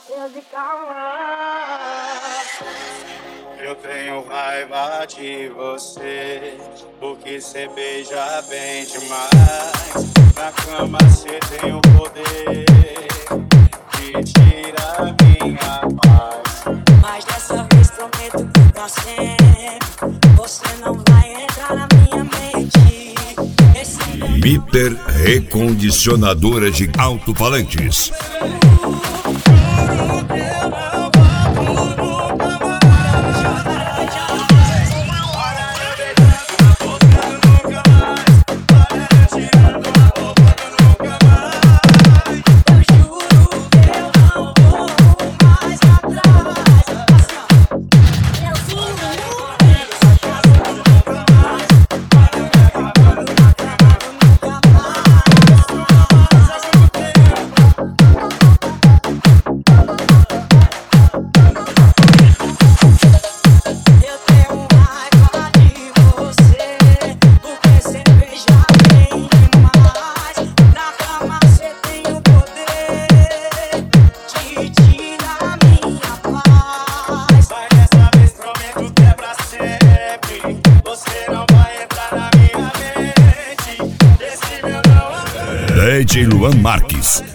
Eu tenho raiva de você, porque cê beija bem demais. Na cama cê tem o poder de tirar minha paz. Mas dessa vez prometo que pra sempre você não vai entrar na minha mente. Bitter Recondicionadora de Alto-Falantes. DJ Luan Marques.